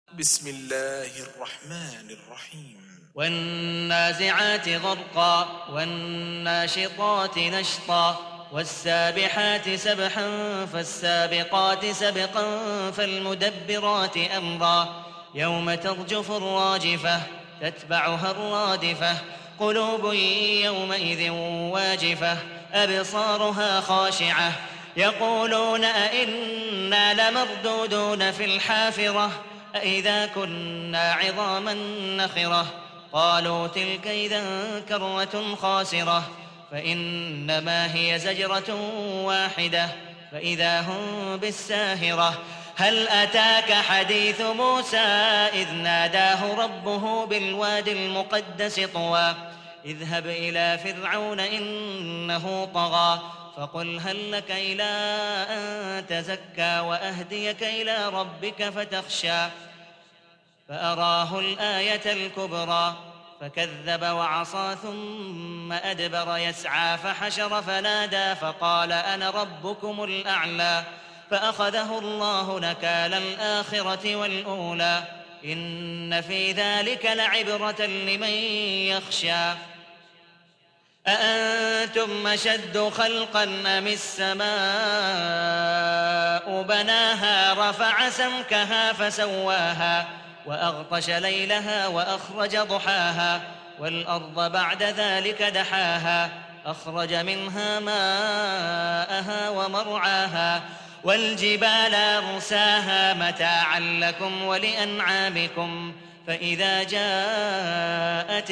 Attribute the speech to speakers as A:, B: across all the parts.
A: بسم الله الرحمن الرحيم
B: والنازعات غرقا والناشطات نشطا والسابحات سبحا فالسابقات سبقا فالمدبرات أمرا يوم ترجف الراجفة تتبعها الرادفة قلوب يومئذ واجفة أبصارها خاشعة يقولون أئنا لمردودون في الحافرة أئذا كنا عظاما نخرة قالوا تلك إذا كرة خاسرة فإنما هي زجرة واحدة فإذا هم بالساهرة هل أتاك حديث موسى إذ ناداه ربه بالواد المقدس طوى اذهب إلى فرعون إنه طغى فقل هل لك إلى أن تزكى وأهديك إلى ربك فتخشى فأراه الآية الكبرى فكذب وعصى ثم أدبر يسعى فحشر فنادى فقال أنا ربكم الأعلى فأخذه الله نكال الآخرة والأولى إن في ذلك لعبرة لمن يخشى أأنتم أشد خلقا أم السماء بناها رفع سمكها فسواها وأغطش ليلها وأخرج ضحاها والأرض بعد ذلك دحاها أخرج منها ماءها ومرعاها والجبال أرساها متاعا لكم ولأنعامكم فإذا جاءت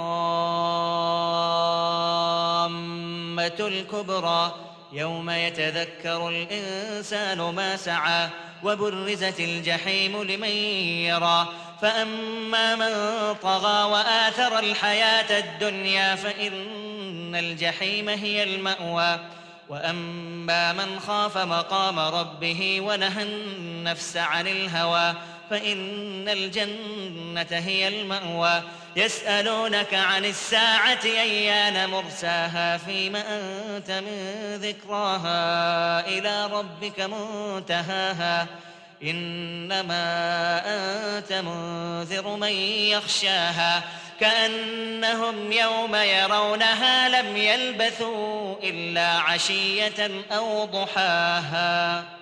B: الطامة الكبرى يوم يتذكر الإنسان ما سعى وبرزت الجحيم لمن يرى فأما من طغى وآثر الحياة الدنيا فإن الجحيم هي المأوى وأما من خاف مقام ربه ونهى النفس عن الهوى فإن الجنة هي المأوى يسألونك عن الساعة أيان مرساها فيما أنت من ذكراها إلى ربك منتهاها إنما أنت منذر من يخشاها كأنهم يوم يرونها لم يلبثوا إلا عشية أو ضحاها.